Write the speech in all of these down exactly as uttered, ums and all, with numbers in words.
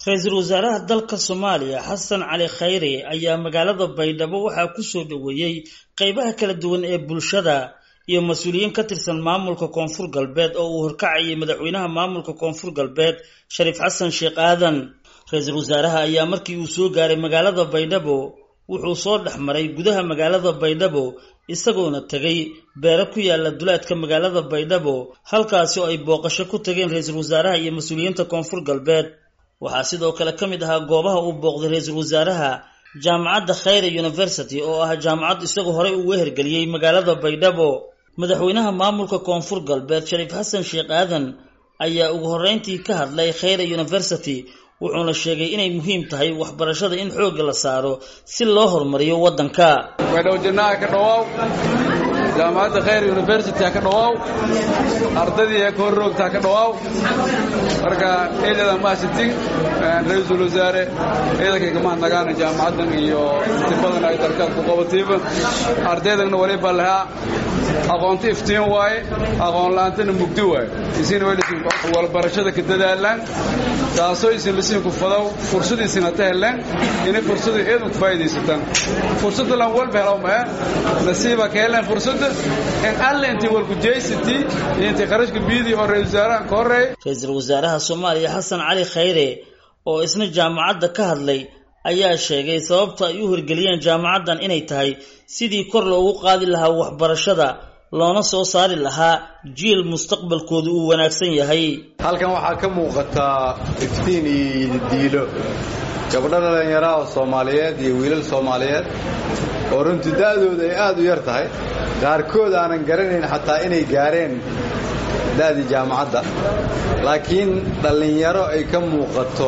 Ra'iisul Wasaaraha dalka Soomaaliya Xasan Cali Khayre ayaa magaalada Baydhabo waxa ku soo dhaweeyay qaybaha kala duwan ee bulshada iyo mas'uuliyiin ka tirsan maamulka Koonfur Galbeed oo uu horkacayay madaxweynaha maamulka Koonfur Galbeed Shariif Xasan Sheekh Aadan. Ra'iisul Wasaaraha ayaa markii uu soo gaaray magaalada Baydhabo wuxuu soo dhaxmaray gudaha magaalada Baydhabo isagoona tagay beero ku yaala duleedka magaalada Baydhabo halkaas oo ay booqasho ku tageen ra'iisul wasaaraha iyo mas'uuliyiinta Koonfur Galbeed. waxaa sidoo kale ka mid ahaa goobaha uu booqday ra'iisul wasaaraha jaamacadda Khayre University oo ah jaamacad isagu horey u weergeliyay magaalada Baydhabo. madaxweynaha maamulka Koonfur Galbeed Shariif Xasan Sheekh Aadan ayaa ugu horeyntii ka hadlay Khayre University wuxuuna sheegay inay muhiim tahay waxbarashada in xoog la saaro si loo horumariyo wadanka. Baydhabo janaa ka dhawaw jaamacadda Khayre University ka dhawaw ardayda ka horroogta ka dhawaw marka eedada ma sitin ra'iisul wasaare eedaka kama nagaan jaamacaddan iyo tibadan ay dalka ku qabatayba ardaydana wali balaha aqoonta iftiin waaye aqoon laantana mugdi waaye isin walisin wal barashada ka dadaalan taasoo isin lisin ku fadaw fursadiisina tahelan in fursadu eedu ku faa'iideysatan fursada lan walba helaw ma nasiiba ka helan fursada in alle intii wal ku jeysati intii qarashka biidi oo ra'iisul wasaaraha ka horeey ra'iisul wasaaraha Soomaaliya Xasan Cali Khayre oo isna jaamacadda ka hadlay ayaa sheegay sababta ay u hirgeliyeen jaamacaddan inay tahay sidii kor loogu qaadi lahaa waxbarashada loona soo saari lahaa jiil mustaqbalkoodu uu wanaagsan yahay. halkan waxaa ka muuqata iftiin iyo diilo gabdho dhalinyaro oo Soomaaliyeed iyo wiilal Soomaaliyeed oo runtii daadooda ay aad u yar tahay qaarkood aanan garanayn xataa inay gaareen daadii jaamacadda laakiin dhalinyaro ay ka muuqato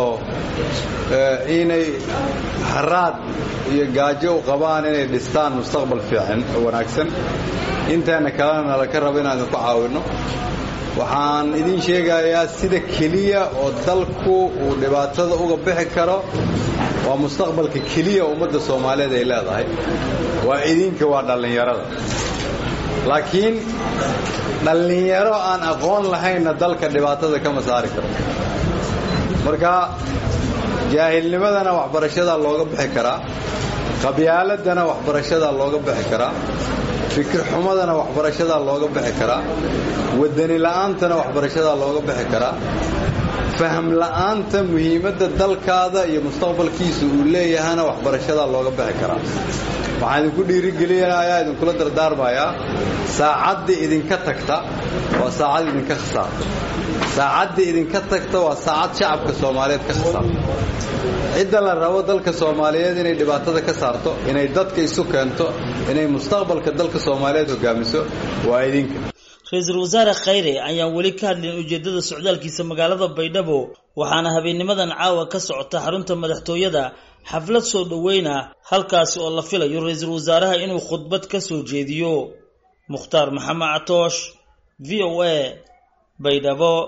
inay haraad iyo gaajo u qabaan inay dhistaan mustaqbal fiican oo wanaagsan intaana kalena la ka rabo inaan ku caawino. waxaan idin sheegayaa sida kaliya oo dalku uu dhibaatada uga bixi karo waa mustaqbalka kaliya ummadda Soomaaliyeed ay leedahay waa idinka waa dhalinyarada laakiin dhalinyaro aan aqoon lahayn dalka dhibaatada kama saari karo. marka jaahilnimadana waxbarashada looga bixi karaa qabyaaladana waxbarashada looga bixi karaa fikir xumadana waxbarashada looga bixi karaa wadani la'aantana waxbarashada looga bixi karaa faham la'aanta muhiimadda dalkaada iyo mustaqbalkiisa uu leeyahayna waxbarashada looga bixi karaa. waxaan idinku dhiirigelinayaa idinkula dardaarmayaa saacadda idinka tagta waa saacad idinka khasaarta saacadda idinka tagta waa saacad shacabka Soomaaliyeed ka khasaarta. cidda la rabo dalka Soomaaliyeed inay dhibaatada ka saarto inay dadka isu keento inay mustaqbalka dalka Soomaaliyeed hogaamiso waa idinka. ra'iisul wasaare Khayre ayaa wali ka hadlin ujeedada socdaalkiisa magaalada Baydhabo waxaana habeennimadan caawa ka socota xarunta madaxtooyada xaflad soo dhaweyn ah halkaas oo la filayo ra'iisul wasaaraha inuu khudbad ka soo jeediyo. Mukhtaar Maxamed Catoosh V O A Baydhabo.